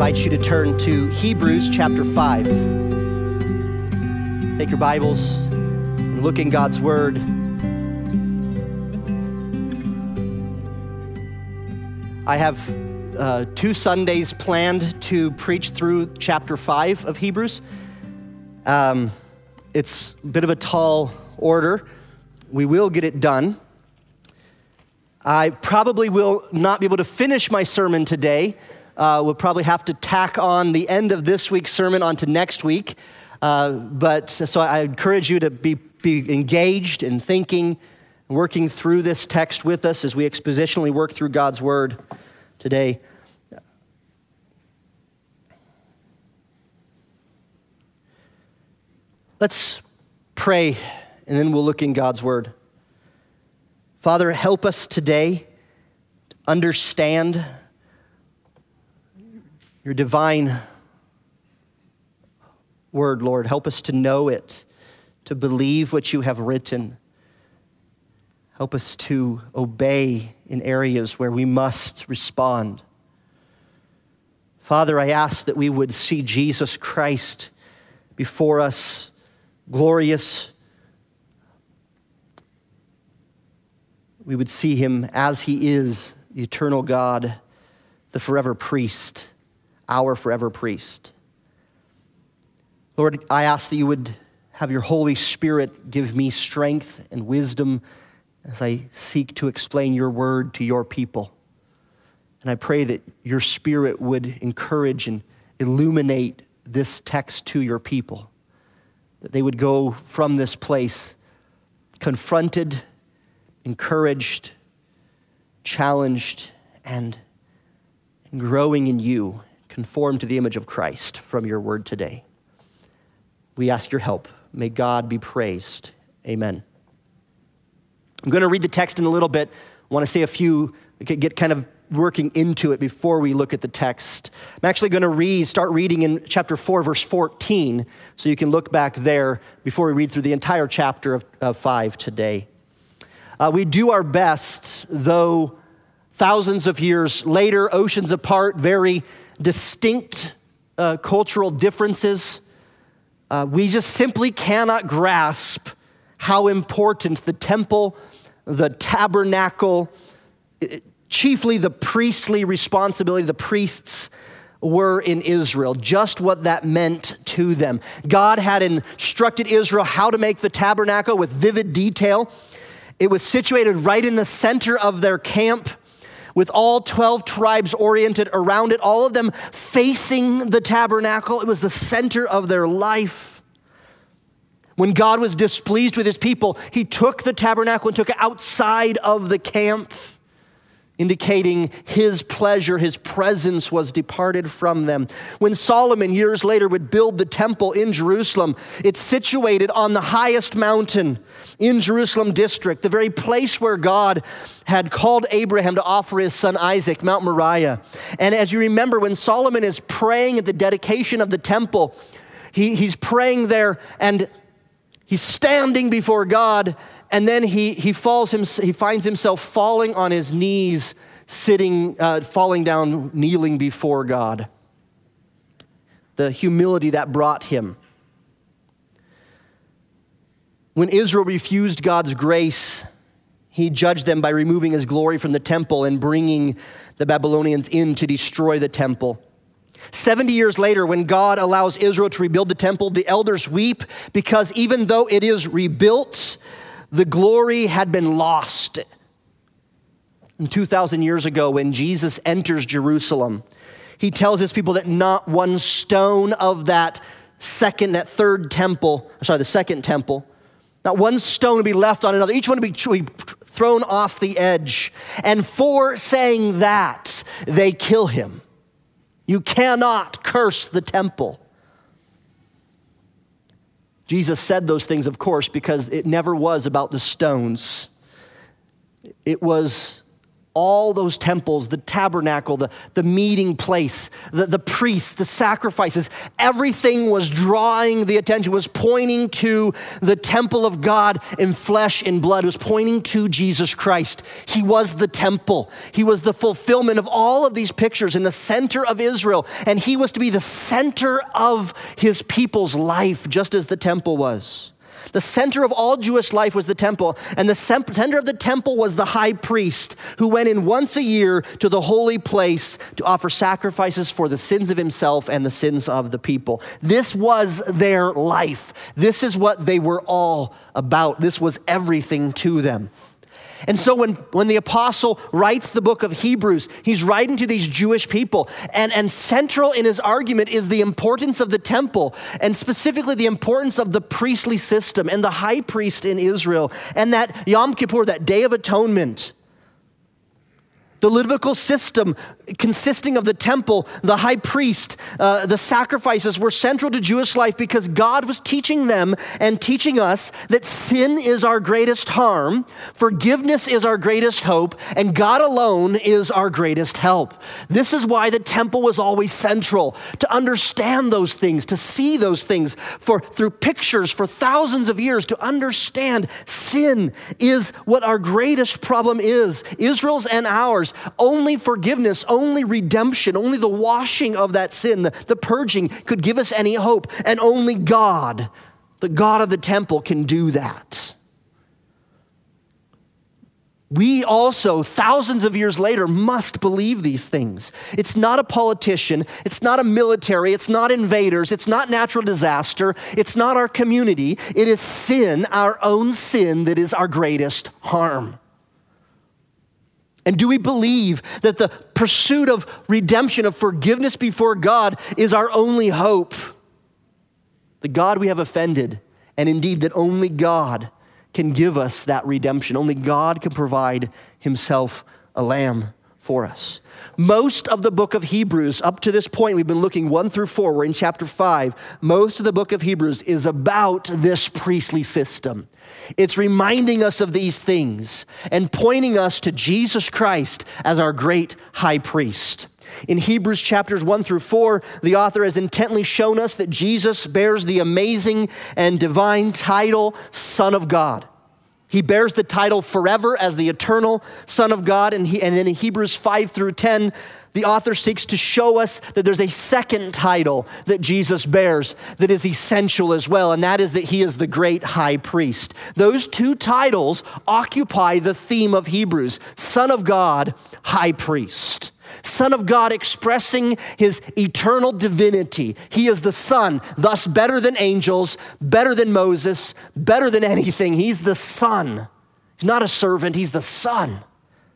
invite you to turn to Hebrews chapter 5. Take your Bibles and look in God's Word. I have 2 Sundays planned to preach through chapter 5 of Hebrews. It's a bit of a tall order. We will get it done. I probably will not be able to finish my sermon today. We'll probably have to tack on the end of this week's sermon onto next week. So I encourage you to be engaged in thinking, working through this text with us as we expositionally work through God's Word today. Let's pray, and then we'll look in God's Word. Father, help us today to understand your divine word, Lord. Help us to know it, to believe what you have written. Help us to obey in areas where we must respond. Father, I ask that we would see Jesus Christ before us, glorious. We would see him as he is, the eternal God, the forever priest, our forever priest. Lord, I ask that you would have your Holy Spirit give me strength and wisdom as I seek to explain your word to your people. And I pray that your Spirit would encourage and illuminate this text to your people, that they would go from this place confronted, encouraged, challenged, and growing in you, conformed to the image of Christ from your word today. We ask your help. May God be praised. Amen. I'm going to read the text in a little bit. I want to say a few, get kind of working into it before we look at the text. I'm actually going to start reading in chapter 4, verse 14, so you can look back there before we read through the entire chapter of 5 today. We do our best, though thousands of years later, oceans apart, very distinct cultural differences. We just simply cannot grasp how important the temple, the tabernacle, chiefly the priestly responsibility, the priests were in Israel, just what that meant to them. God had instructed Israel how to make the tabernacle with vivid detail. It was situated right in the center of their camp, with all 12 tribes oriented around it, all of them facing the tabernacle. It was the center of their life. When God was displeased with his people, he took the tabernacle and took it outside of the camp, indicating his pleasure, his presence was departed from them. When Solomon years later would build the temple in Jerusalem, it's situated on the highest mountain in Jerusalem district, the very place where God had called Abraham to offer his son Isaac, Mount Moriah. And as you remember, when Solomon is praying at the dedication of the temple, he's praying there and he's standing before God, and then he finds himself falling on his knees, falling down, kneeling before God. The humility that brought him. When Israel refused God's grace, he judged them by removing his glory from the temple and bringing the Babylonians in to destroy the temple. 70 years later, when God allows Israel to rebuild the temple, the elders weep because even though it is rebuilt, the glory had been lost. And 2,000 years ago, when Jesus enters Jerusalem, he tells his people that not one stone of the second temple, not one stone would be left on another. Each one would be thrown off the edge. And for saying that, they kill him. You cannot curse the temple. Jesus said those things, of course, because it never was about the stones. It was all those temples, the tabernacle, the meeting place, the priests, the sacrifices, everything was drawing the attention, was pointing to the temple of God in flesh and blood, was pointing to Jesus Christ. He was the temple. He was the fulfillment of all of these pictures in the center of Israel, and he was to be the center of his people's life, just as the temple was. The center of all Jewish life was the temple, and the center of the temple was the high priest who went in once a year to the holy place to offer sacrifices for the sins of himself and the sins of the people. This was their life. This is what they were all about. This was everything to them. And so when the apostle writes the book of Hebrews, he's writing to these Jewish people, and central in his argument is the importance of the temple, and specifically the importance of the priestly system and the high priest in Israel, and that Yom Kippur, that Day of Atonement. The Levitical system consisting of the temple, the high priest, the sacrifices were central to Jewish life because God was teaching them and teaching us that sin is our greatest harm, forgiveness is our greatest hope, and God alone is our greatest help. This is why the temple was always central, to understand those things, to see those things through pictures for thousands of years, to understand sin is what our greatest problem is. Israel's and ours. Only forgiveness, only redemption, only the washing of that sin, the purging could give us any hope. And only God, the God of the temple, can do that. We also, thousands of years later, must believe these things. It's not a politician, it's not a military, it's not invaders, it's not natural disaster, it's not our community. It is sin, our own sin, that is our greatest harm. And do we believe that the pursuit of redemption, of forgiveness before God, is our only hope? The God we have offended, and indeed that only God can give us that redemption. Only God can provide himself a lamb for us. Most of the book of Hebrews, up to this point, we've been looking 1 through 4, we're in chapter 5. Most of the book of Hebrews is about this priestly system. It's reminding us of these things and pointing us to Jesus Christ as our great high priest. In Hebrews chapters 1 through 4, the author has intently shown us that Jesus bears the amazing and divine title, Son of God. He bears the title forever as the eternal Son of God. And then in Hebrews 5 through 10, the author seeks to show us that there's a second title that Jesus bears that is essential as well, and that is that he is the great high priest. Those two titles occupy the theme of Hebrews: Son of God, High Priest. Son of God expressing his eternal divinity. He is the Son, thus better than angels, better than Moses, better than anything. He's the Son. He's not a servant, he's the Son.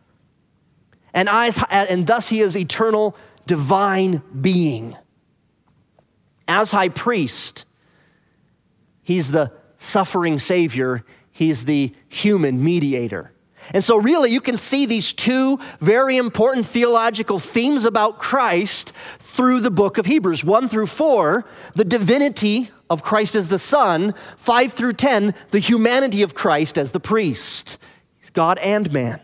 And thus he is eternal, divine being. As high priest, he's the suffering Savior. He's the human mediator. And so really you can see these two very important theological themes about Christ through the book of Hebrews. 1 through 4, the divinity of Christ as the Son. 5 through 10, the humanity of Christ as the priest. He's God and man.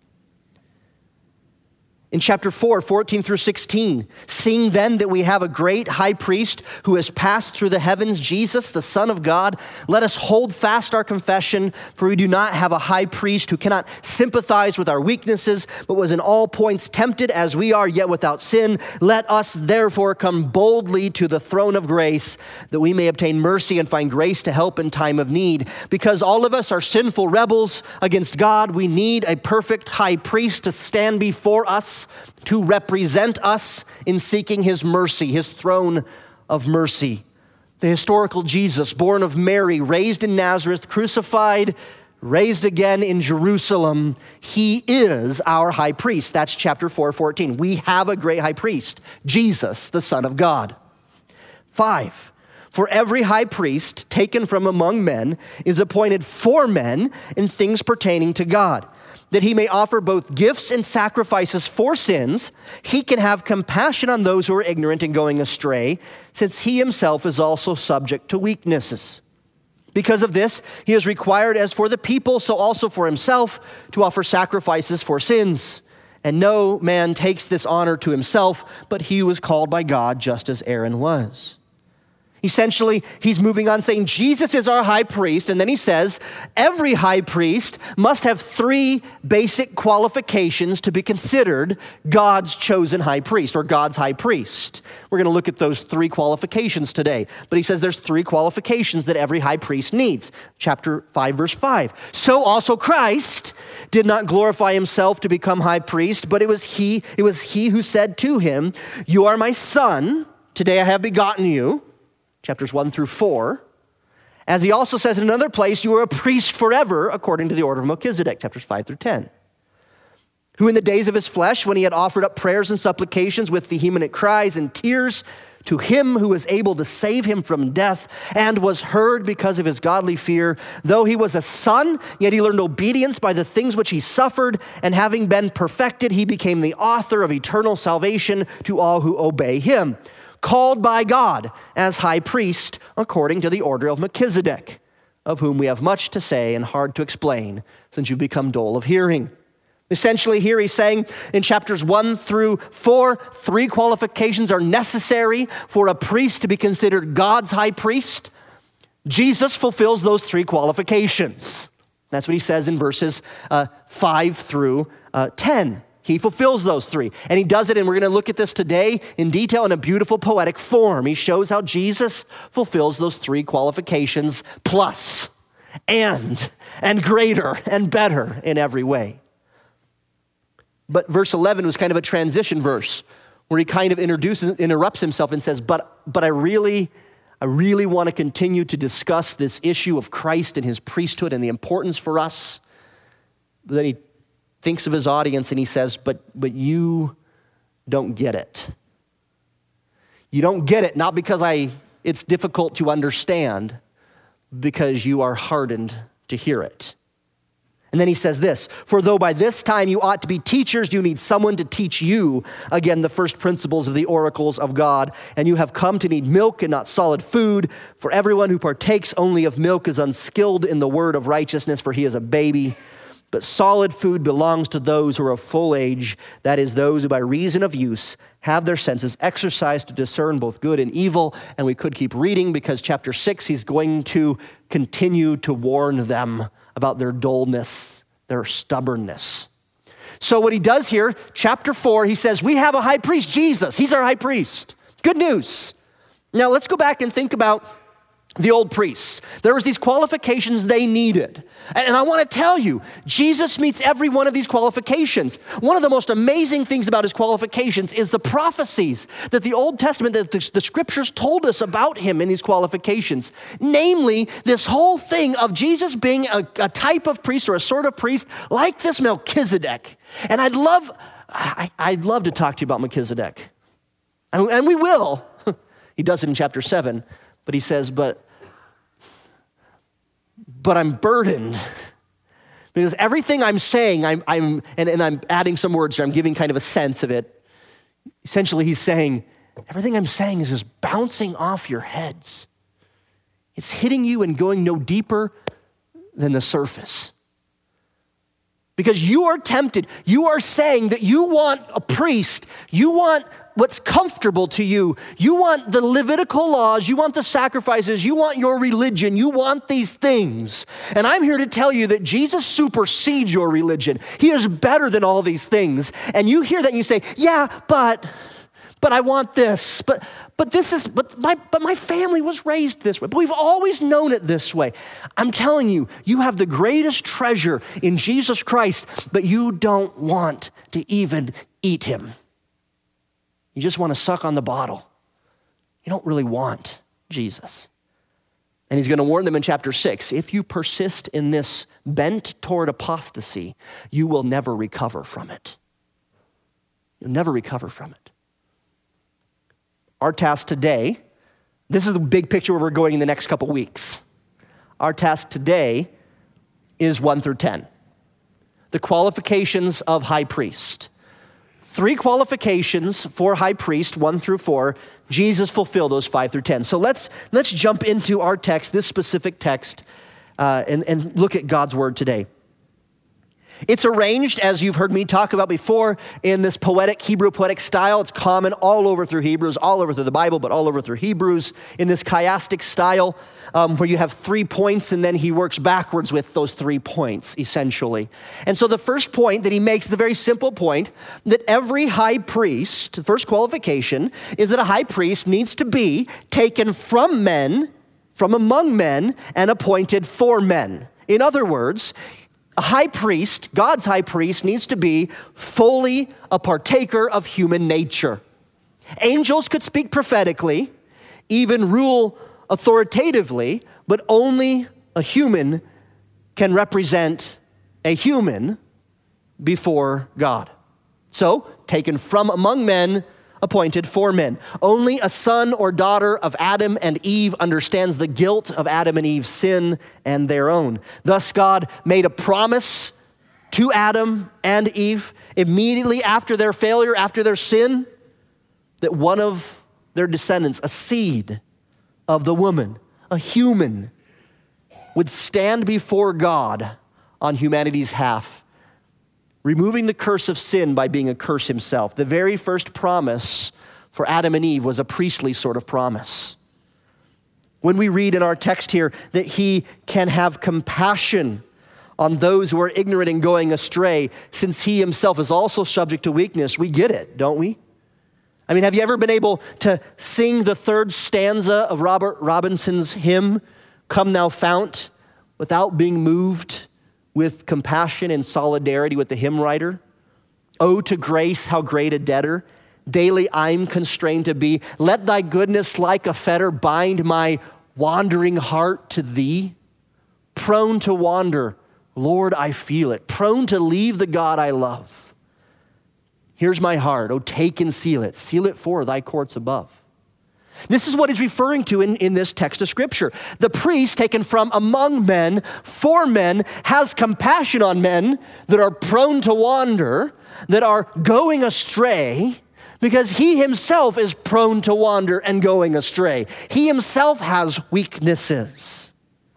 In chapter 4, 14 through 16, seeing then that we have a great high priest who has passed through the heavens, Jesus, the Son of God, let us hold fast our confession, for we do not have a high priest who cannot sympathize with our weaknesses, but was in all points tempted as we are, yet without sin. Let us therefore come boldly to the throne of grace, that we may obtain mercy and find grace to help in time of need. Because all of us are sinful rebels against God, we need a perfect high priest to stand before us, to represent us in seeking his mercy, his throne of mercy. The historical Jesus, born of Mary, raised in Nazareth, crucified, raised again in Jerusalem. He is our high priest. That's chapter 4:14. We have a great high priest, Jesus, the Son of God. 5, for every high priest taken from among men is appointed for men in things pertaining to God, that he may offer both gifts and sacrifices for sins. He can have compassion on those who are ignorant and going astray, since he himself is also subject to weaknesses. Because of this, he is required, as for the people, so also for himself, to offer sacrifices for sins. And no man takes this honor to himself, but he was called by God just as Aaron was. Essentially, he's moving on saying Jesus is our high priest, and then he says every high priest must have 3 basic qualifications to be considered God's chosen high priest or God's high priest. We're going to look at those 3 qualifications today, but he says there's 3 qualifications that every high priest needs. Chapter 5, verse 5. So also Christ did not glorify himself to become high priest, but it was he who said to him, "You are my son, today I have begotten you." Chapters 1 through 4. As he also says in another place, you are a priest forever, according to the order of Melchizedek, chapters 5 through 10. Who in the days of his flesh, when he had offered up prayers and supplications with vehement cries and tears to him who was able to save him from death, and was heard because of his godly fear, though he was a son, yet he learned obedience by the things which he suffered, and having been perfected, he became the author of eternal salvation to all who obey him. Called by God as high priest according to the order of Melchizedek, of whom we have much to say and hard to explain, since you've become dull of hearing. Essentially here he's saying in chapters 1 through 4, 3 qualifications are necessary for a priest to be considered God's high priest. Jesus fulfills those 3 qualifications. That's what he says in verses 5 through 10. He fulfills those 3. And he does it, and we're going to look at this today in detail in a beautiful poetic form. He shows how Jesus fulfills those 3 qualifications plus, and greater, and better in every way. But verse 11 was kind of a transition verse where he kind of interrupts himself and says, but I really want to continue to discuss this issue of Christ and his priesthood and the importance for us. But then he thinks of his audience and he says, but you don't get it. You don't get it, not because it's difficult to understand, because you are hardened to hear it. And then he says this, for though by this time you ought to be teachers, you need someone to teach you, again, the first principles of the oracles of God, and you have come to need milk and not solid food, for everyone who partakes only of milk is unskilled in the word of righteousness, for he is a baby. But solid food belongs to those who are of full age, that is, those who by reason of use have their senses exercised to discern both good and evil. And we could keep reading because chapter 6, he's going to continue to warn them about their dullness, their stubbornness. So what he does here, chapter 4, he says, we have a high priest, Jesus. He's our high priest. Good news. Now let's go back and think about the old priests. There was these qualifications they needed. And I want to tell you, Jesus meets every one of these qualifications. One of the most amazing things about his qualifications is the prophecies that the Old Testament, that the scriptures told us about him in these qualifications. Namely, this whole thing of Jesus being a type of priest or a sort of priest like this Melchizedek. And I'd love to talk to you about Melchizedek. And we will. He does it in chapter 7. But he says, but I'm burdened. Because everything I'm saying, I'm adding some words here, I'm giving kind of a sense of it. Essentially, he's saying, everything I'm saying is just bouncing off your heads. It's hitting you and going no deeper than the surface. Because you are tempted, you are saying that you want a priest, you want what's comfortable to you, you want the Levitical laws, you want the sacrifices, you want your religion, you want these things. And I'm here to tell you that Jesus supersedes your religion. He is better than all these things. And you hear that and you say, yeah, but I want this, but my family was raised this way, but we've always known it this way. I'm telling you, you have the greatest treasure in Jesus Christ, but you don't want to even eat him. You just want to suck on the bottle. You don't really want Jesus. And he's going to warn them in chapter 6, if you persist in this bent toward apostasy, you will never recover from it. You'll never recover from it. Our task today, this is the big picture where we're going in the next couple weeks. Our task today is 1 through 10. The qualifications of high priest. 3 qualifications for high priest, 1 through 4. Jesus fulfilled those 5 through 10. So let's jump into our text, this specific text, and look at God's word today. It's arranged, as you've heard me talk about before, in this Hebrew poetic style. It's common all over through Hebrews, all over through the Bible, but all over through Hebrews, in this chiastic style, where you have 3 points and then he works backwards with those 3 points, essentially. And so the first point that he makes is a very simple point, that every high priest, the first qualification, is that a high priest needs to be taken from men, from among men, and appointed for men. In other words, a high priest, God's high priest, needs to be fully a partaker of human nature. Angels could speak prophetically, even rule authoritatively, but only a human can represent a human before God. So, taken from among men, appointed for men. Only a son or daughter of Adam and Eve understands the guilt of Adam and Eve's sin and their own. Thus, God made a promise to Adam and Eve immediately after their failure, after their sin, that one of their descendants, a seed of the woman, a human, would stand before God on humanity's behalf, removing the curse of sin by being a curse himself. The very first promise for Adam and Eve was a priestly sort of promise. When we read in our text here that he can have compassion on those who are ignorant and going astray, since he himself is also subject to weakness, we get it, don't we? I mean, have you ever been able to sing the third stanza of Robert Robinson's hymn, Come Thou Fount, without being moved with compassion and solidarity with the hymn writer? Oh, to grace, how great a debtor daily I'm constrained to be. Let thy goodness like a fetter bind my wandering heart to thee. Prone to wander, Lord, I feel it. Prone to leave the God I love. Here's my heart, oh, take and seal it for thy courts above. This is what he's referring to in this text of Scripture. The priest taken from among men, for men, has compassion on men that are prone to wander, that are going astray, because he himself is prone to wander and going astray. He himself has weaknesses.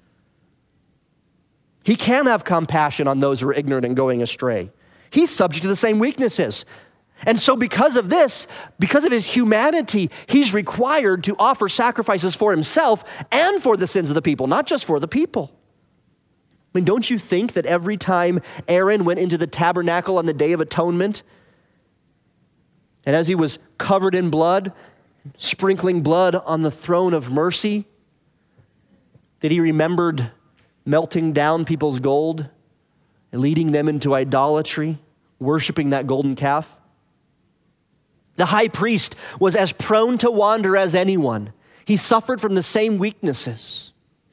He can have compassion on those who are ignorant and going astray. He's subject to the same weaknesses. And so because of this, because of his humanity, he's required to offer sacrifices for himself and for the sins of the people, not just for the people. I mean, don't you think that every time Aaron went into the tabernacle on the Day of Atonement, and as he was covered in blood, sprinkling blood on the throne of mercy, that he remembered melting down people's gold and leading them into idolatry, worshiping that golden calf? The high priest was as prone to wander as anyone. He suffered from the same weaknesses.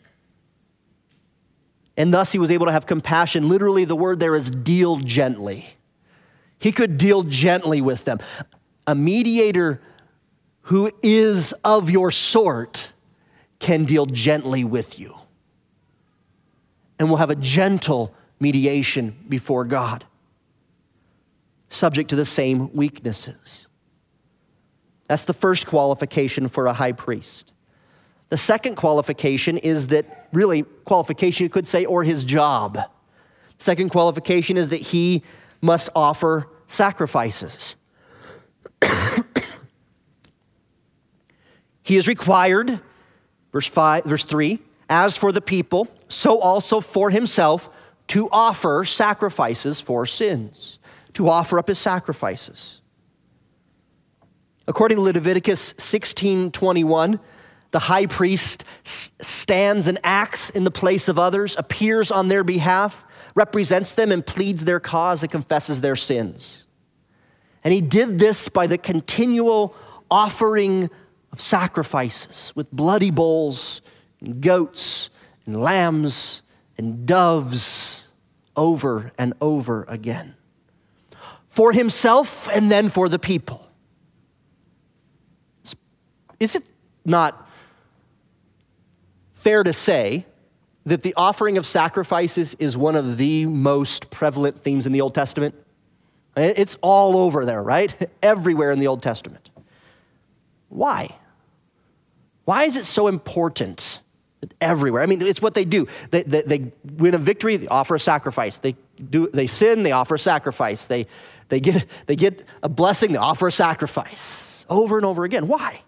And thus he was able to have compassion. Literally, the word there is deal gently. He could deal gently with them. A mediator who is of your sort can deal gently with you and will have a gentle mediation before God, subject to the same weaknesses. That's the first qualification for a high priest. The second qualification is that, really, qualification you could say, or his job. Second qualification is that he must offer sacrifices. He is required, verse 3, as for the people, so also for himself, to offer sacrifices for sins, to offer up his sacrifices. According to Leviticus 16:21, the high priest stands and acts in the place of others, appears on their behalf, represents them and pleads their cause and confesses their sins. And he did this by the continual offering of sacrifices with bloody bulls and goats and lambs and doves over and over again. For himself and then for the people. Is it not fair to say that the offering of sacrifices is one of the most prevalent themes in the Old Testament? It's all over there, right? Everywhere in the Old Testament. Why? Why is it so important that everywhere? I mean, it's what they do. They win a victory, they offer a sacrifice. They they sin, they offer a sacrifice. They get a blessing, they offer a sacrifice. Over and over again. Why?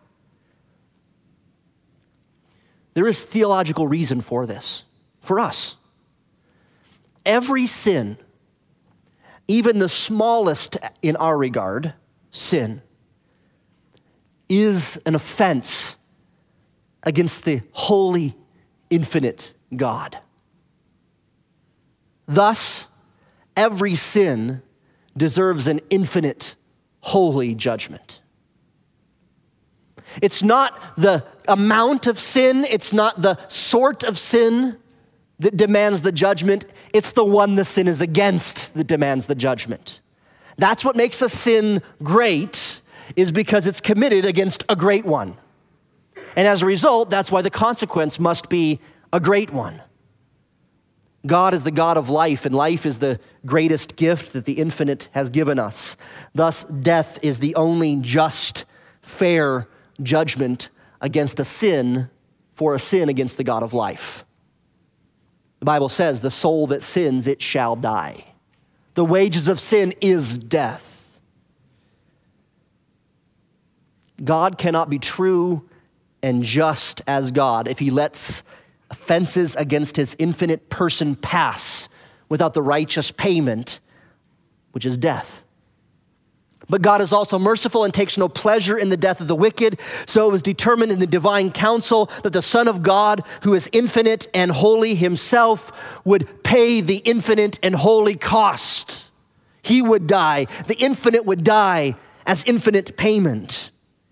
There is theological reason for this, for us. Every sin, even the smallest in our regard, sin, is an offense against the holy, infinite God. Thus, every sin deserves an infinite, holy judgment. It's not the amount of sin, it's not the sort of sin that demands the judgment, it's the one the sin is against that demands the judgment. That's what makes a sin great, is because it's committed against a great one. And as a result, that's why the consequence must be a great one. God is the God of life, and life is the greatest gift that the infinite has given us. Thus, death is the only just, fair judgment against a sin, for a sin against the God of life. The Bible says, the soul that sins, it shall die. The wages of sin is death. God cannot be true and just as God if he lets offenses against his infinite person pass without the righteous payment, which is death. But God is also merciful and takes no pleasure in the death of the wicked. So it was determined in the divine counsel that the Son of God, who is infinite and holy himself, would pay the infinite and holy cost. He would die. The infinite would die as infinite payment.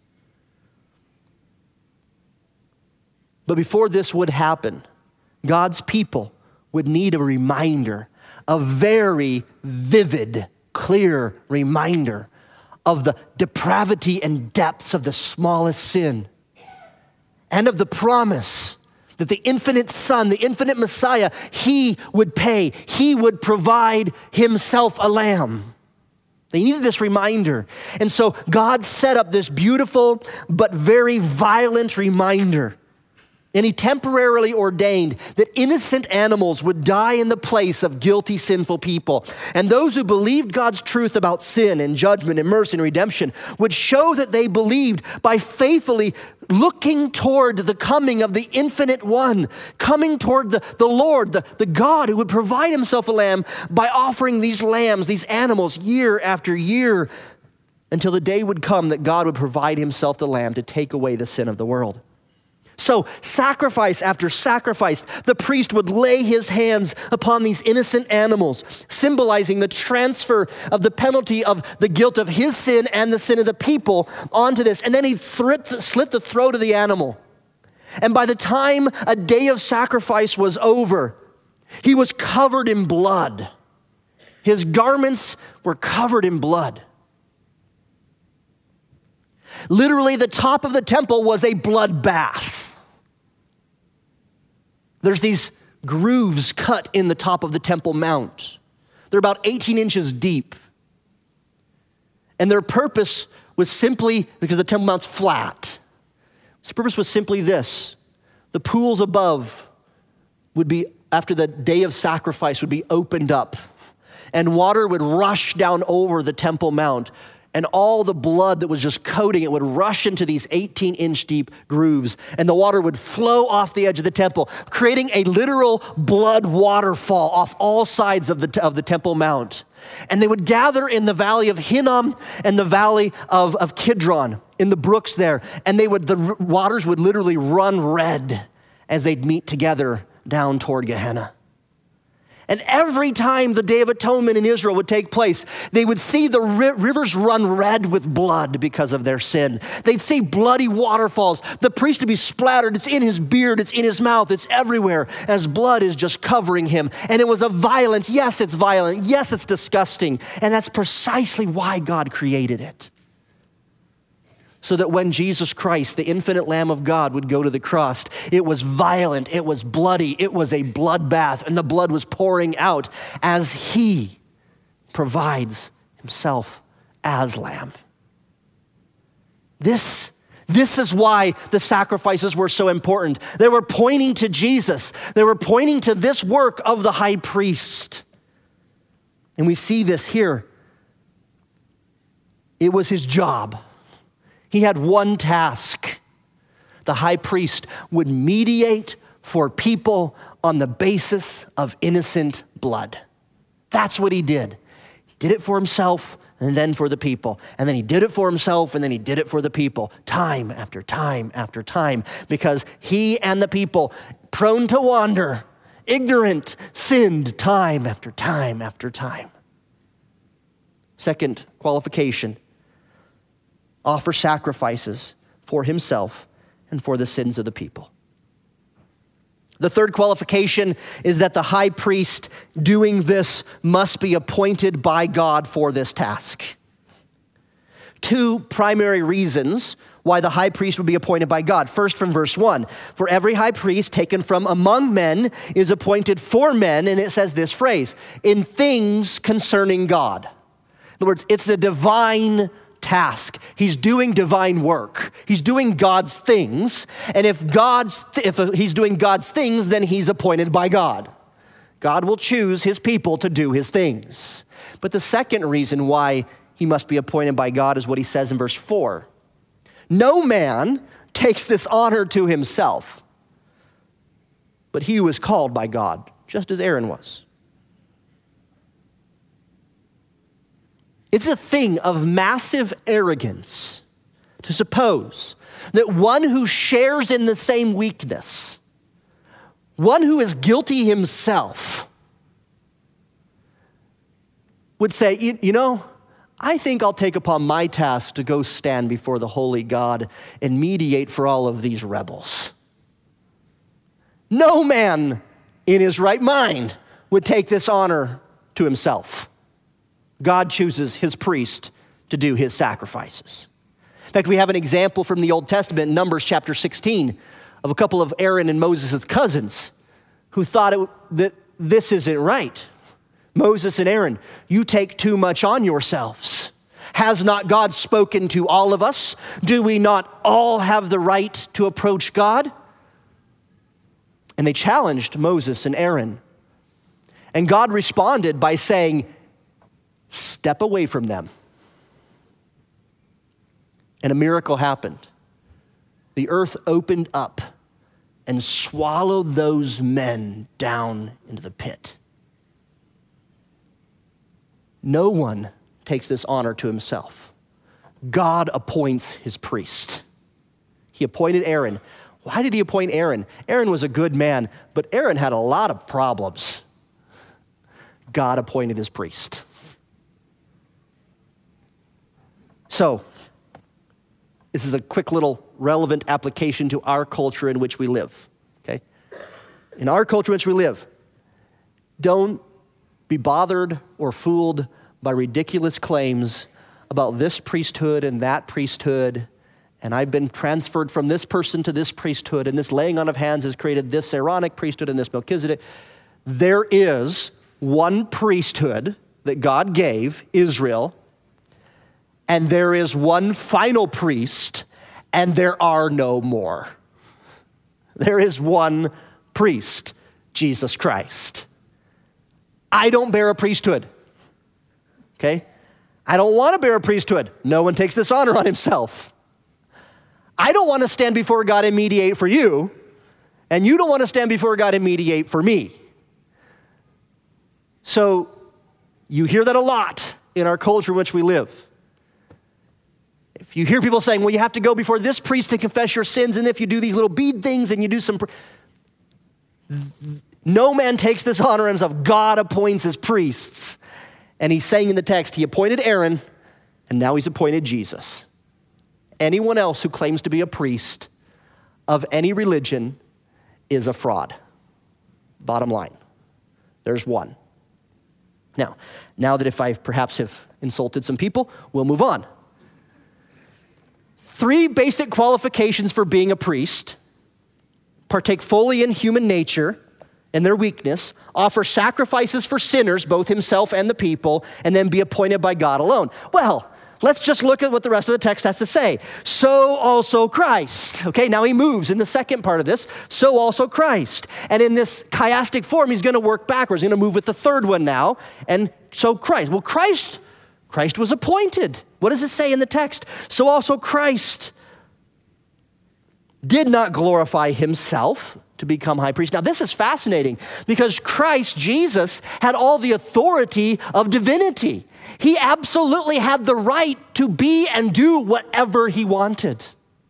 But before this would happen, God's people would need a reminder, a very vivid, clear reminder of the depravity and depths of the smallest sin, and of the promise that the infinite Son, the infinite Messiah, he would pay, he would provide himself a lamb. They needed this reminder. And so God set up this beautiful but very violent reminder. And he temporarily ordained that innocent animals would die in the place of guilty, sinful people. And those who believed God's truth about sin and judgment and mercy and redemption would show that they believed by faithfully looking toward the coming of the infinite one, coming toward the Lord, the God who would provide himself a lamb by offering these lambs, these animals, year after year, until the day would come that God would provide himself the lamb to take away the sin of the world. So sacrifice after sacrifice, the priest would lay his hands upon these innocent animals, symbolizing the transfer of the penalty of the guilt of his sin and the sin of the people onto this. And then he slit the throat of the animal. And by the time a day of sacrifice was over, he was covered in blood. His garments were covered in blood. Literally, the top of the temple was a bloodbath. There's these grooves cut in the top of the Temple Mount. They're about 18 inches deep. And their purpose was simply, because the Temple Mount's flat, its purpose was simply this. The pools above would be, after the day of sacrifice, would be opened up. And water would rush down over the Temple Mount. And all the blood that was just coating it would rush into these 18-inch deep grooves. And the water would flow off the edge of the temple, creating a literal blood waterfall off all sides of the Temple Mount. And they would gather in the valley of Hinnom and the valley of Kidron, in the brooks there. And the waters would literally run red as they'd meet together down toward Gehenna. And every time the Day of Atonement in Israel would take place, they would see the rivers run red with blood because of their sin. They'd see bloody waterfalls. The priest would be splattered. It's in his beard. It's in his mouth. It's everywhere as blood is just covering him. And it was yes, it's violent. Yes, it's disgusting. And that's precisely why God created it. So that when Jesus Christ, the infinite Lamb of God, would go to the cross, it was violent, it was bloody, it was a bloodbath, and the blood was pouring out as he provides himself as lamb. This is why the sacrifices were so important. They were pointing to Jesus. They were pointing to this work of the high priest. And we see this here. It was his job. He had one task. The high priest would mediate for people on the basis of innocent blood. That's what he did. He did it for himself and then for the people. And then he did it for himself and then he did it for the people. Time after time after time. Because he and the people, prone to wander, ignorant, sinned time after time after time. Second qualification, offer sacrifices for himself and for the sins of the people. The third qualification is that the high priest doing this must be appointed by God for this task. Two primary reasons why the high priest would be appointed by God. First, from verse 1, for every high priest taken from among men is appointed for men, and it says this phrase, in things concerning God. In other words, it's a divine task. He's doing divine work. He's doing God's things. And if he's doing God's things, then he's appointed by God. God will choose his people to do his things. But the second reason why he must be appointed by God is what he says in verse 4. No man takes this honor to himself, but he who is called by God, just as Aaron was. It's a thing of massive arrogance to suppose that one who shares in the same weakness, one who is guilty himself, would say, you know, I think I'll take upon my task to go stand before the holy God and mediate for all of these rebels. No man in his right mind would take this honor to himself. God chooses his priest to do his sacrifices. In fact, we have an example from the Old Testament, Numbers chapter 16, of a couple of Aaron and Moses' cousins who thought that this isn't right. Moses and Aaron, you take too much on yourselves. Has not God spoken to all of us? Do we not all have the right to approach God? And they challenged Moses and Aaron. And God responded by saying, step away from them. And a miracle happened. The earth opened up and swallowed those men down into the pit. No one takes this honor to himself. God appoints his priest. He appointed Aaron. Why did he appoint Aaron? Aaron was a good man, but Aaron had a lot of problems. God appointed his priest. So, this is a quick little relevant application to our culture in which we live, okay? In our culture in which we live, don't be bothered or fooled by ridiculous claims about this priesthood and that priesthood, and I've been transferred from this person to this priesthood, and this laying on of hands has created this Aaronic priesthood and this Melchizedek. There is one priesthood that God gave Israel, and there is one final priest, and there are no more. There is one priest, Jesus Christ. I don't bear a priesthood, okay? I don't want to bear a priesthood. No one takes this honor on himself. I don't want to stand before God and mediate for you, and you don't want to stand before God and mediate for me. So you hear that a lot in our culture in which we live. If you hear people saying, well, you have to go before this priest to confess your sins, and if you do these little bead things and you do some... No man takes this honor himself. God appoints his priests. And he's saying in the text, he appointed Aaron, and now he's appointed Jesus. Anyone else who claims to be a priest of any religion is a fraud. Bottom line. There's one. Now that if I perhaps have insulted some people, we'll move on. 3 basic qualifications for being a priest: partake fully in human nature and their weakness, offer sacrifices for sinners, both himself and the people, and then be appointed by God alone. Well, let's just look at what the rest of the text has to say. So also Christ. Okay, now he moves in the second part of this. So also Christ. And in this chiastic form, he's going to work backwards. He's going to move with the third one now. And so Christ. Well, Christ was appointed. What does it say in the text? So also Christ did not glorify himself to become high priest. Now, this is fascinating because Christ, Jesus, had all the authority of divinity. He absolutely had the right to be and do whatever he wanted.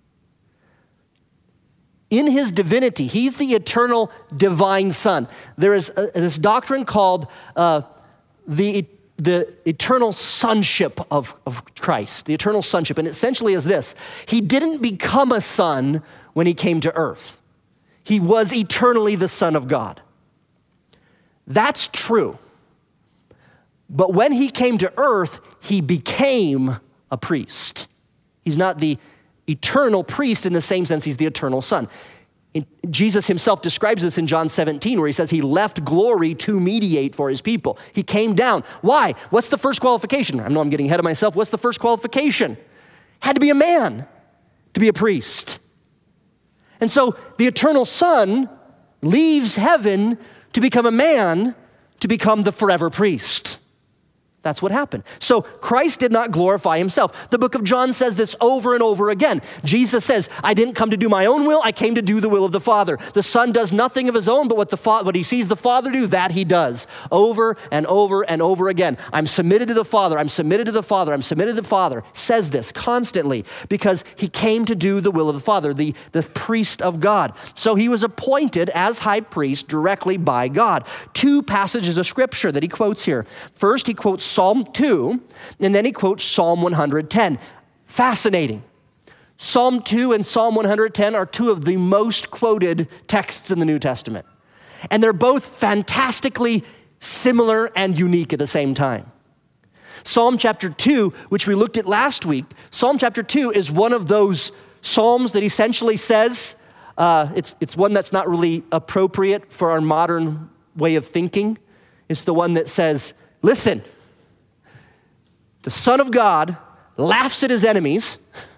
In his divinity, he's the eternal divine Son. There is this doctrine called the eternal sonship of Christ, the eternal sonship. And essentially is this: he didn't become a son when he came to earth. He was eternally the Son of God. That's true. But when he came to earth, he became a priest. He's not the eternal priest in the same sense he's the eternal Son. Jesus himself describes this in John 17, where he says he left glory to mediate for his people. He came down. Why? What's the first qualification? I know I'm getting ahead of myself. What's the first qualification? Had to be a man to be a priest. And so the eternal Son leaves heaven to become a man, to become the forever priest. That's what happened. So Christ did not glorify himself. The book of John says this over and over again. Jesus says, I didn't come to do my own will, I came to do the will of the Father. The Son does nothing of his own, but what he sees the Father do, that he does. Over and over and over again. I'm submitted to the Father, I'm submitted to the Father, I'm submitted to the Father. Says this constantly because he came to do the will of the Father, the priest of God. So he was appointed as high priest directly by God. Two passages of scripture that he quotes here. First, he quotes Psalm 2, and then he quotes Psalm 110. Fascinating. Psalm 2 and Psalm 110 are two of the most quoted texts in the New Testament. And they're both fantastically similar and unique at the same time. Psalm chapter 2, which we looked at last week, Psalm chapter 2 is one of those psalms that essentially says, it's one that's not really appropriate for our modern way of thinking. It's the one that says, listen, the Son of God laughs at his enemies.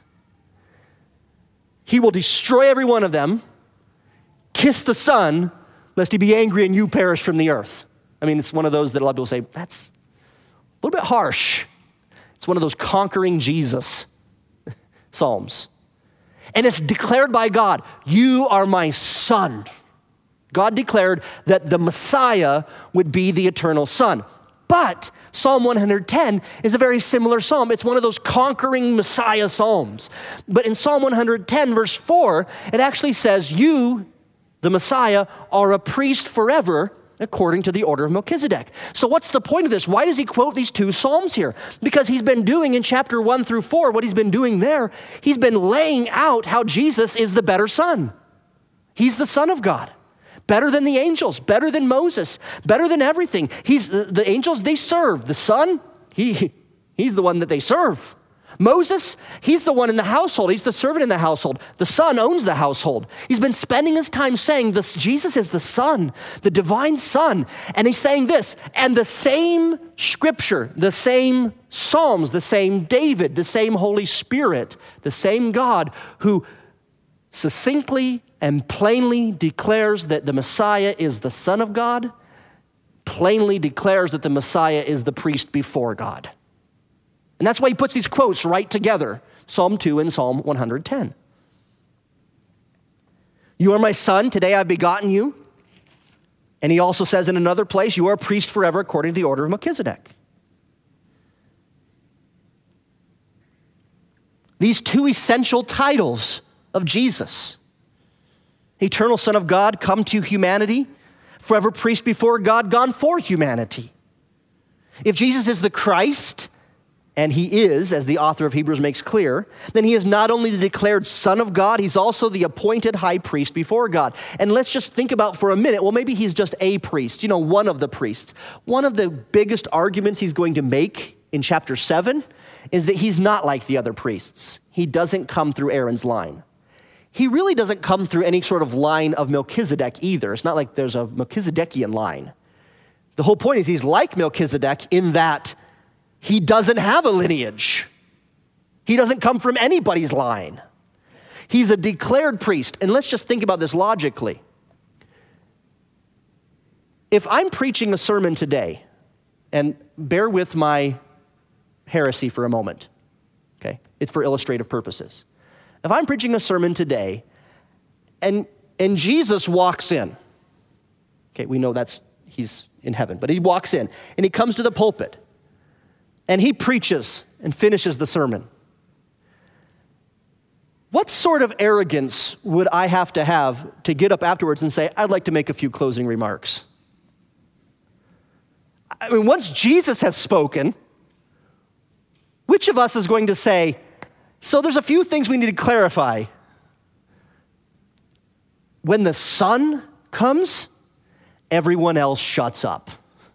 He will destroy every one of them. Kiss the Son, lest he be angry and you perish from the earth. I mean, it's one of those that a lot of people say, that's a little bit harsh. It's one of those conquering Jesus psalms. And it's declared by God, you are my Son. God declared that the Messiah would be the eternal Son. But Psalm 110 is a very similar psalm. It's one of those conquering Messiah psalms. But in Psalm 110, verse 4, it actually says, you, the Messiah, are a priest forever according to the order of Melchizedek. So what's the point of this? Why does he quote these two psalms here? Because he's been doing in chapter 1 through 4, what he's been doing there, he's been laying out how Jesus is the better Son. He's the Son of God. Better than the angels, better than Moses, better than everything. The angels, they serve. The Son, he's the one that they serve. Moses, he's the one in the household. He's the servant in the household. The Son owns the household. He's been spending his time saying this: Jesus is the Son, the divine Son. And he's saying this, and the same scripture, the same Psalms, the same David, the same Holy Spirit, the same God who succinctly and plainly declares that the Messiah is the Son of God, plainly declares that the Messiah is the priest before God. And that's why he puts these quotes right together, Psalm 2 and Psalm 110. You are my Son, today I've begotten you. And he also says in another place, you are a priest forever according to the order of Melchizedek. These two essential titles of Jesus, eternal Son of God, come to humanity, forever priest before God, gone for humanity. If Jesus is the Christ, and he is, as the author of Hebrews makes clear, then he is not only the declared Son of God, he's also the appointed high priest before God. And let's just think about for a minute, well, maybe he's just a priest, one of the priests. One of the biggest arguments he's going to make in chapter 7 is that he's not like the other priests. He doesn't come through Aaron's line. He really doesn't come through any sort of line of Melchizedek either. It's not like there's a Melchizedekian line. The whole point is he's like Melchizedek in that he doesn't have a lineage. He doesn't come from anybody's line. He's a declared priest. And let's just think about this logically. If I'm preaching a sermon today, and bear with my heresy for a moment, okay? It's for illustrative purposes. If I'm preaching a sermon today, and Jesus walks in, okay, we know he's in heaven, but he walks in, and he comes to the pulpit, and he preaches and finishes the sermon. What sort of arrogance would I have to get up afterwards and say, I'd like to make a few closing remarks? I mean, once Jesus has spoken, which of us is going to say, so there's a few things we need to clarify. When the Son comes, everyone else shuts up.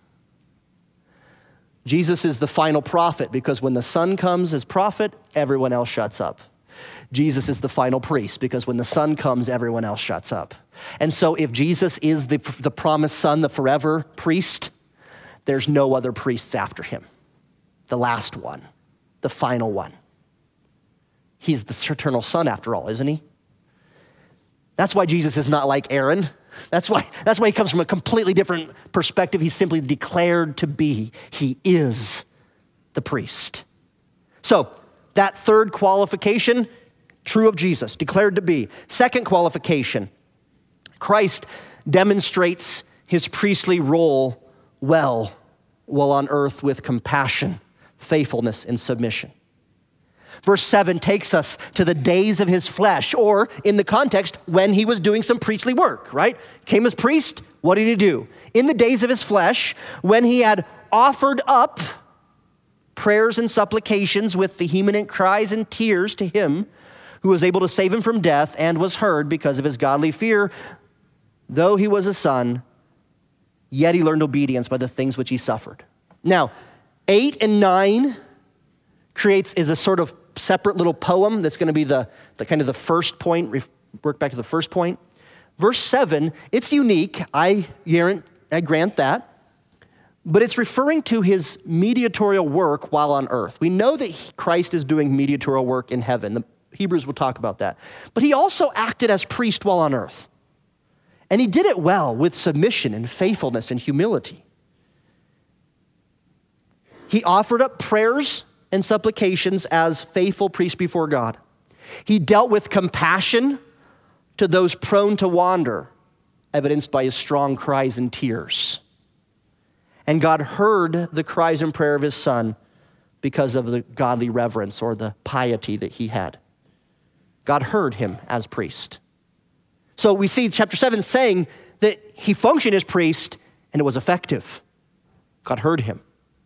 Jesus is the final prophet because when the Son comes as prophet, everyone else shuts up. Jesus is the final priest because when the Son comes, everyone else shuts up. And so if Jesus is the promised Son, the forever priest, there's no other priests after him. The last one, the final one. He's the eternal Son after all, isn't he? That's why Jesus is not like Aaron. That's why he comes from a completely different perspective. He's simply declared to be. He is the priest. So that third qualification, true of Jesus, declared to be. Second qualification, Christ demonstrates his priestly role well while on earth with compassion, faithfulness, and submission. Verse 7 takes us to the days of his flesh, or in the context, when he was doing some priestly work, right? Came as priest, what did he do? In the days of his flesh, when he had offered up prayers and supplications with vehement cries and tears to him who was able to save him from death and was heard because of his godly fear, though he was a son, yet he learned obedience by the things which he suffered. Now, 8 and 9 is a sort of separate little poem that's going to be the kind of the first point, work back to the first point. Verse 7, it's unique, I grant that, but it's referring to his mediatorial work while on earth. We know that Christ is doing mediatorial work in heaven. The Hebrews will talk about that. But he also acted as priest while on earth. And he did it well with submission and faithfulness and humility. He offered up prayers and supplications as faithful priest before God. He dealt with compassion to those prone to wander, evidenced by his strong cries and tears. And God heard the cries and prayer of his Son because of the godly reverence or the piety that he had. God heard him as priest. So we see chapter 7 saying that he functioned as priest and it was effective. God heard him.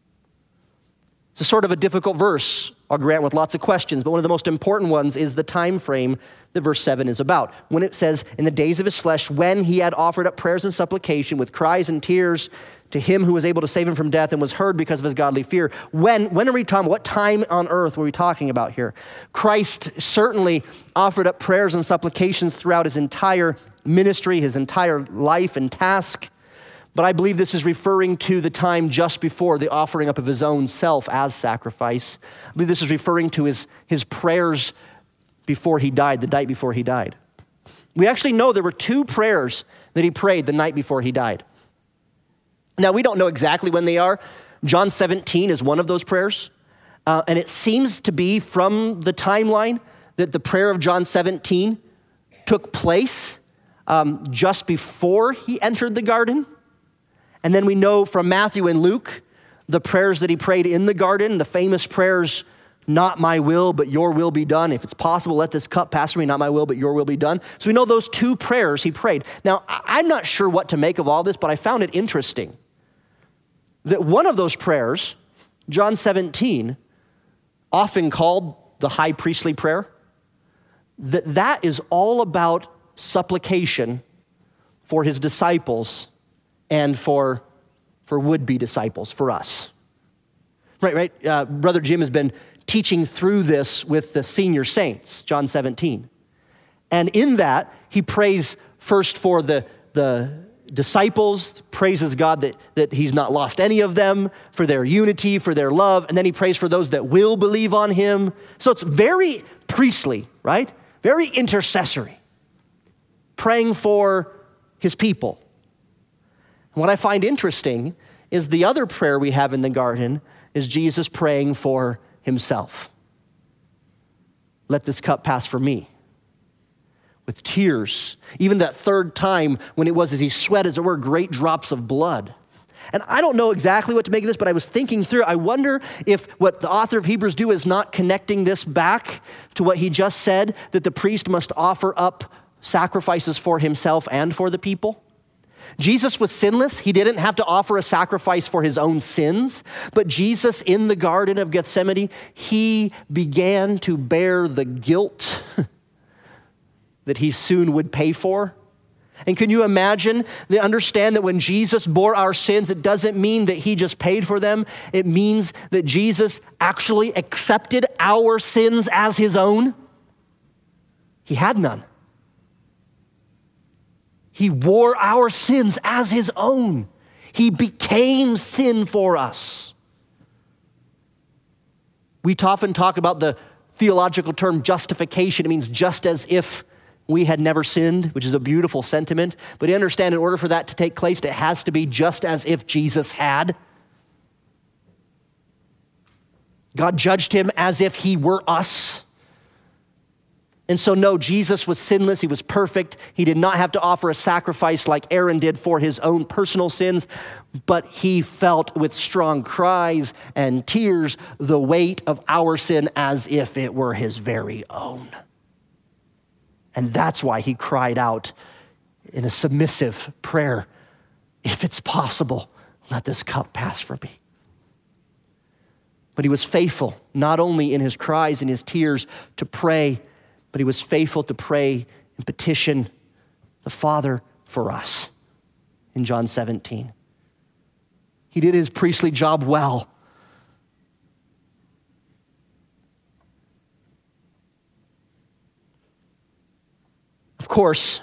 It's a sort of a difficult verse, I'll grant, with lots of questions, but one of the most important ones is the time frame that verse 7 is about. When it says, in the days of his flesh, when he had offered up prayers and supplication with cries and tears to him who was able to save him from death and was heard because of his godly fear. When are we talking, what time on earth were we talking about here? Christ certainly offered up prayers and supplications throughout his entire ministry, his entire life and task. But I believe this is referring to the time just before the offering up of his own self as sacrifice. I believe this is referring to his prayers before he died, the night before he died. We actually know there were 2 prayers that he prayed the night before he died. Now, we don't know exactly when they are. John 17 is one of those prayers. And it seems to be from the timeline that the prayer of John 17 took place just before he entered the garden. And then we know from Matthew and Luke, the prayers that he prayed in the garden, the famous prayers, not my will, but your will be done. If it's possible, let this cup pass from me, not my will, but your will be done. So we know those 2 prayers he prayed. Now, I'm not sure what to make of all this, but I found it interesting that one of those prayers, John 17, often called the high priestly prayer, that is all about supplication for his disciples and for would-be disciples, for us. Right. Brother Jim has been teaching through this with the senior saints, John 17. And in that, he prays first for the disciples, praises God that he's not lost any of them, for their unity, for their love, and then he prays for those that will believe on him. So it's very priestly, right? Very intercessory, praying for his people. And what I find interesting is the other prayer we have in the garden is Jesus praying for himself. Let this cup pass from me. With tears. Even that third time when it was as he sweat, as it were, great drops of blood. And I don't know exactly what to make of this, but I was thinking through, I wonder if what the author of Hebrews do is not connecting this back to what he just said, that the priest must offer up sacrifices for himself and for the people. Jesus was sinless. He didn't have to offer a sacrifice for his own sins, but Jesus in the Garden of Gethsemane, he began to bear the guilt that he soon would pay for. And can you imagine, understand that when Jesus bore our sins, it doesn't mean that he just paid for them. It means that Jesus actually accepted our sins as his own. He had none. He wore our sins as his own. He became sin for us. We often talk about the theological term justification. It means just as if we had never sinned, which is a beautiful sentiment. But you understand, in order for that to take place, it has to be just as if Jesus had. God judged him as if he were us. And so no, Jesus was sinless. He was perfect. He did not have to offer a sacrifice like Aaron did for his own personal sins, but he felt with strong cries and tears the weight of our sin as if it were his very own. And that's why he cried out in a submissive prayer, if it's possible, let this cup pass from me. But he was faithful, not only in his cries and his tears to pray, but he was faithful to pray and petition the Father for us in John 17. He did his priestly job well. Of course,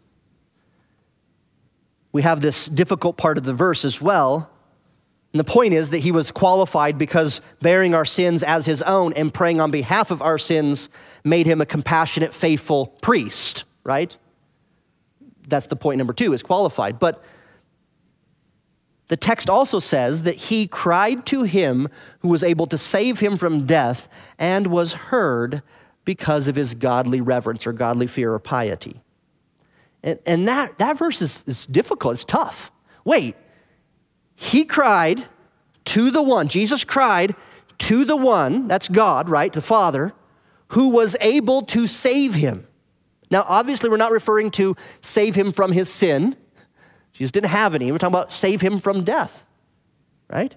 we have this difficult part of the verse as well. And the point is that he was qualified because bearing our sins as his own and praying on behalf of our sins made him a compassionate, faithful priest, right? That's the point number 2, is qualified. But the text also says that he cried to him who was able to save him from death and was heard because of his godly reverence or godly fear or piety. And that verse is difficult, it's tough. Wait, he cried to the one, Jesus cried to the one, that's God, right, the Father, who was able to save him. Now, obviously, we're not referring to save him from his sin. Jesus didn't have any. We're talking about save him from death, right?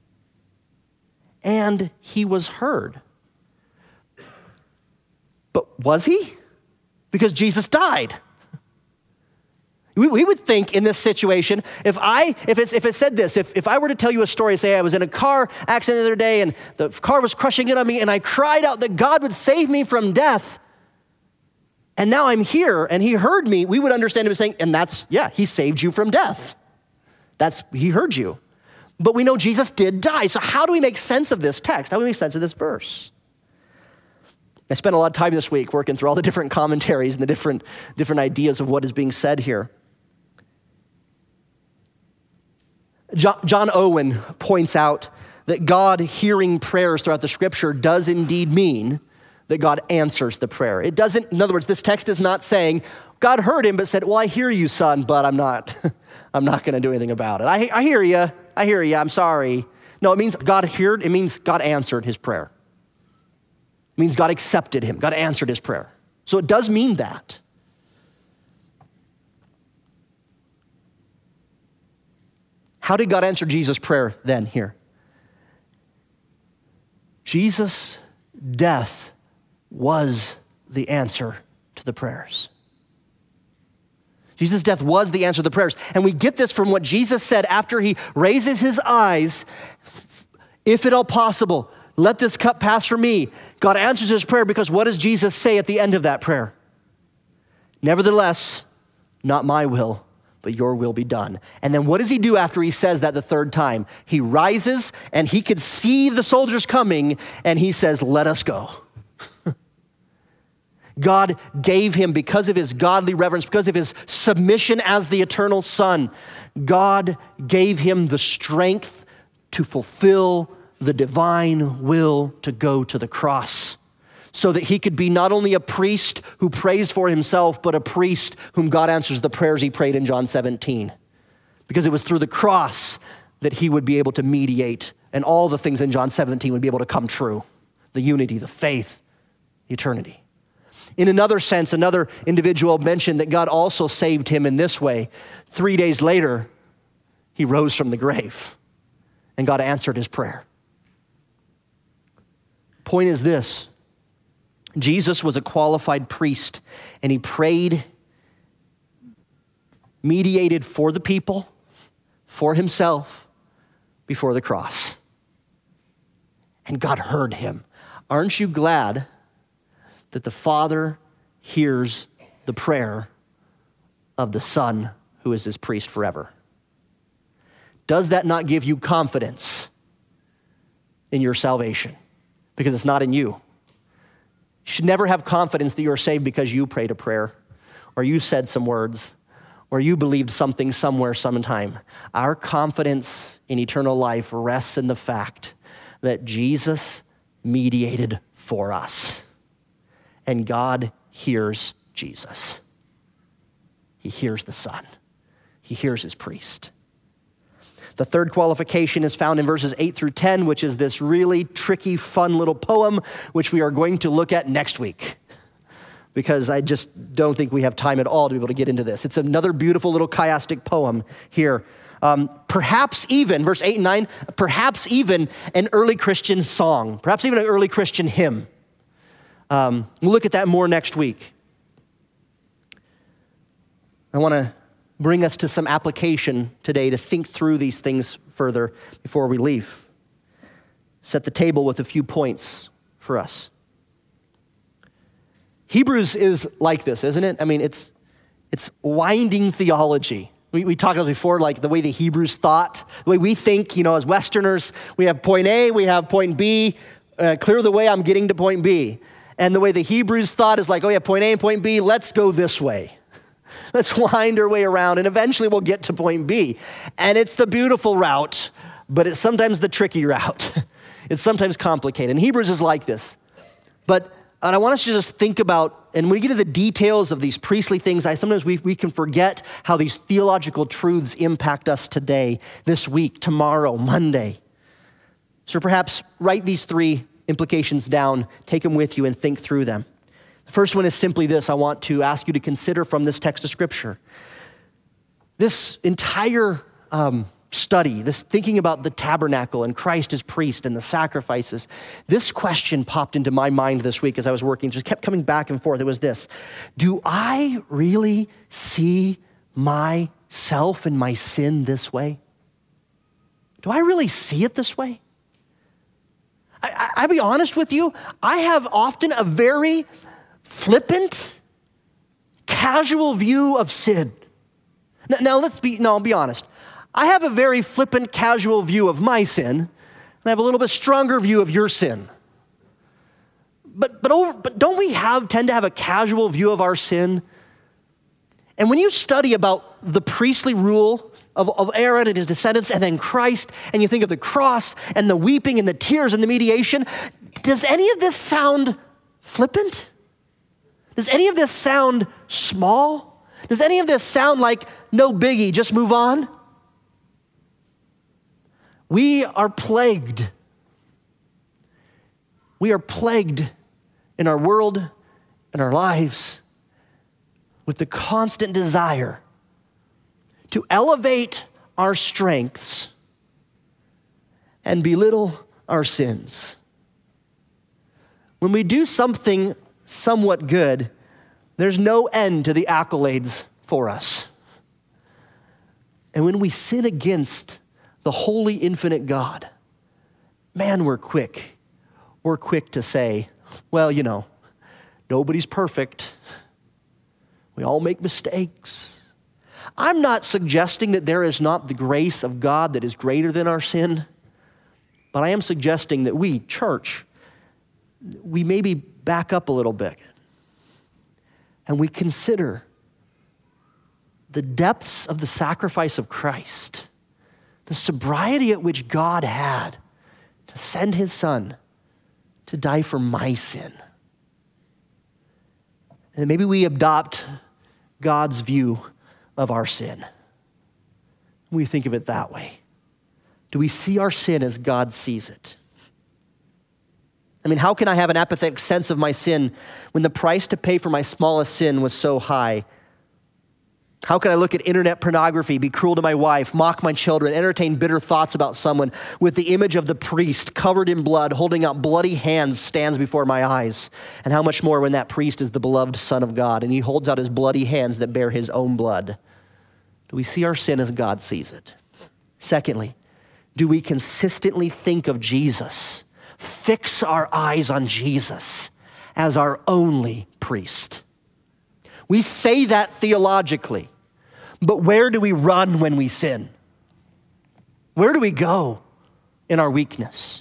And he was heard. But was he? Because Jesus died. We would think in this situation, if it said this, if I were to tell you a story, say I was in a car accident the other day and the car was crushing in on me and I cried out that God would save me from death, and now I'm here and he heard me, we would understand him as saying, and that's, yeah, he saved you from death. He heard you. But we know Jesus did die. So how do we make sense of this text? How do we make sense of this verse? I spent a lot of time this week working through all the different commentaries and the different ideas of what is being said here. John Owen points out that God hearing prayers throughout the scripture does indeed mean that God answers the prayer. It doesn't, in other words, this text is not saying God heard him but said, well, I hear you, son, but I'm not going to do anything about it. I hear you, I'm sorry. No, it means God heard, it means God answered his prayer. It means God accepted him, God answered his prayer. So it does mean that. How did God answer Jesus' prayer then here? Jesus' death was the answer to the prayers. Jesus' death was the answer to the prayers. And we get this from what Jesus said after he raises his eyes, if at all possible, let this cup pass from me. God answers his prayer because what does Jesus say at the end of that prayer? Nevertheless, not my will, but your will be done. And then what does he do after he says that the third time? He rises, and he could see the soldiers coming, and he says, let us go. God gave him, because of his godly reverence, because of his submission as the eternal Son, God gave him the strength to fulfill the divine will to go to the cross, so that he could be not only a priest who prays for himself, but a priest whom God answers the prayers he prayed in John 17. Because it was through the cross that he would be able to mediate, and all the things in John 17 would be able to come true. The unity, the faith, the eternity. In another sense, another individual mentioned that God also saved him in this way. 3 days later, he rose from the grave, and God answered his prayer. Point is this: Jesus was a qualified priest, and he prayed, mediated for the people, for himself, before the cross. And God heard him. Aren't you glad that the Father hears the prayer of the Son who is his priest forever? Does that not give you confidence in your salvation? Because it's not in you. You should never have confidence that you're saved because you prayed a prayer, or you said some words, or you believed something somewhere sometime. Our confidence in eternal life rests in the fact that Jesus mediated for us. And God hears Jesus. He hears the Son. He hears his priest. The third qualification is found in verses 8 through 10, which is this really tricky, fun little poem, which we are going to look at next week, because I just don't think we have time at all to be able to get into this. It's another beautiful little chiastic poem here. Perhaps even, verse 8 and 9, perhaps even an early Christian song, perhaps even an early Christian hymn. We'll look at that more next week. I want to bring us to some application today to think through these things further before we leave. Set the table with a few points for us. Hebrews is like this, isn't it? I mean, it's winding theology. We talked about before, like the way the Hebrews thought, the way we think, as Westerners, we have point A, we have point B, clear the way, I'm getting to point B. And the way the Hebrews thought is like, oh yeah, point A and point B, let's go this way. Let's wind our way around, and eventually we'll get to point B. And it's the beautiful route, but it's sometimes the tricky route. It's sometimes complicated. And Hebrews is like this. And I want us to just think about, and when we get to the details of these priestly things, sometimes we can forget how these theological truths impact us today, this week, tomorrow, Monday. So perhaps write these three implications down, take them with you, and think through them. The first one is simply this. I want to ask you to consider from this text of Scripture. This entire study, this thinking about the tabernacle and Christ as priest and the sacrifices, this question popped into my mind this week as I was working, just kept coming back and forth. It was this: do I really see myself and my sin this way? Do I really see it this way? I'll be honest with you, I have often a very flippant, casual view of sin. Now I'll be honest. I have a very flippant, casual view of my sin, and I have a little bit stronger view of your sin. But don't we tend to have a casual view of our sin? And when you study about the priestly rule of Aaron and his descendants, and then Christ, and you think of the cross and the weeping and the tears and the mediation, does any of this sound flippant? Does any of this sound small? Does any of this sound like no biggie, just move on? We are plagued. We are plagued in our world, in our lives, with the constant desire to elevate our strengths and belittle our sins. When we do something somewhat good, there's no end to the accolades for us. And when we sin against the holy, infinite God, man, we're quick. We're quick to say, well, nobody's perfect. We all make mistakes. I'm not suggesting that there is not the grace of God that is greater than our sin, but I am suggesting that we, church, we maybe back up a little bit and we consider the depths of the sacrifice of Christ, the sobriety at which God had to send his son to die for my sin. And maybe we adopt God's view of our sin. We think of it that way. Do we see our sin as God sees it? I mean, how can I have an apathetic sense of my sin when the price to pay for my smallest sin was so high? How can I look at internet pornography, be cruel to my wife, mock my children, entertain bitter thoughts about someone with the image of the priest covered in blood, holding out bloody hands stands before my eyes? And how much more when that priest is the beloved Son of God and he holds out his bloody hands that bear his own blood? Do we see our sin as God sees it? Secondly, do we consistently think of Jesus, fix our eyes on Jesus as our only priest? We say that theologically, but where do we run when we sin? Where do we go in our weakness?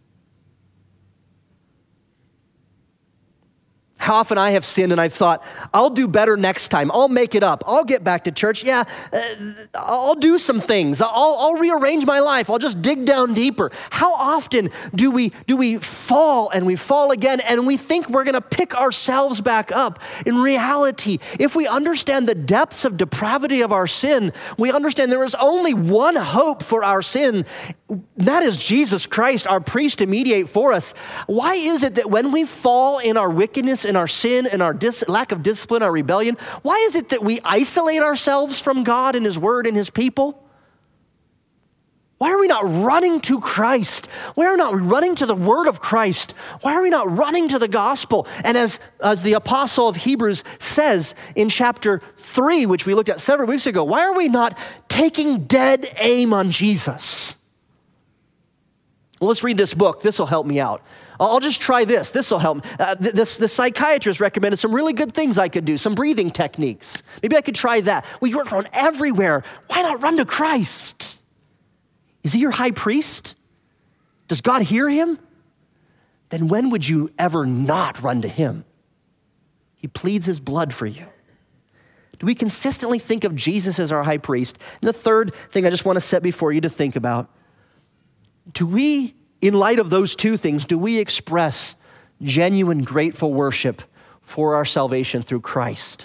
How often I have sinned and I've thought, I'll do better next time. I'll make it up. I'll get back to church. Yeah, I'll do some things. I'll rearrange my life. I'll just dig down deeper. How often do we fall and we fall again and we think we're going to pick ourselves back up? In reality, if we understand the depths of depravity of our sin, we understand there is only one hope for our sin. That is Jesus Christ, our priest to mediate for us. Why is it that when we fall in our wickedness, in our sin, in our lack of discipline, our rebellion, why is it that we isolate ourselves from God and his word and his people? Why are we not running to Christ? Why are we not running to the word of Christ? Why are we not running to the gospel? And as the apostle of Hebrews says in chapter 3, which we looked at several weeks ago, why are we not taking dead aim on Jesus? Well, let's read this book. This will help me out. I'll just try this. This will help. The psychiatrist recommended some really good things I could do, some breathing techniques. Maybe I could try that. We run everywhere. Why not run to Christ? Is he your high priest? Does God hear him? Then when would you ever not run to him? He pleads his blood for you. Do we consistently think of Jesus as our high priest? And the third thing I just want to set before you to think about, do we, in light of those two things, do we express genuine grateful worship for our salvation through Christ?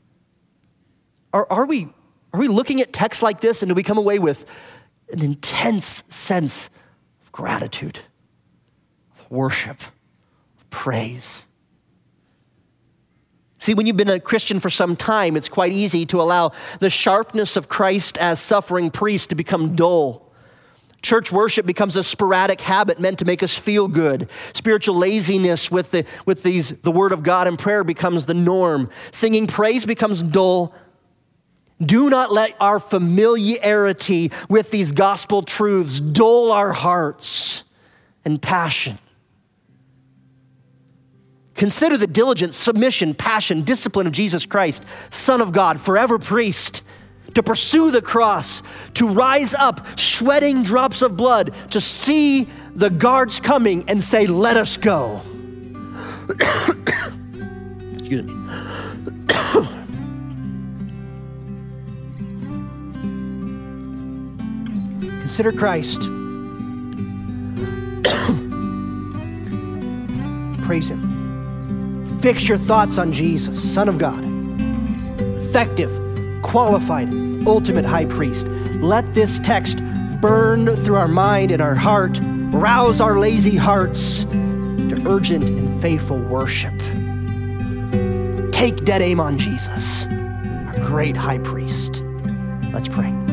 Are we looking at texts like this and do we come away with an intense sense of gratitude, of worship, of praise? See, when you've been a Christian for some time, it's quite easy to allow the sharpness of Christ as suffering priest to become dull. Church worship becomes a sporadic habit meant to make us feel good. Spiritual laziness with the word of God and prayer becomes the norm. Singing praise becomes dull. Do not let our familiarity with these gospel truths dull our hearts and passion. Consider the diligence, submission, passion, discipline of Jesus Christ, Son of God, forever priest, to pursue the cross, to rise up, sweating drops of blood, to see the guards coming and say, let us go. Excuse me. Consider Christ. Praise him. Fix your thoughts on Jesus, Son of God. Effective, qualified, ultimate high priest. Let this text burn through our mind and our heart, rouse our lazy hearts to urgent and faithful worship. Take dead aim on Jesus, our great high priest. Let's pray.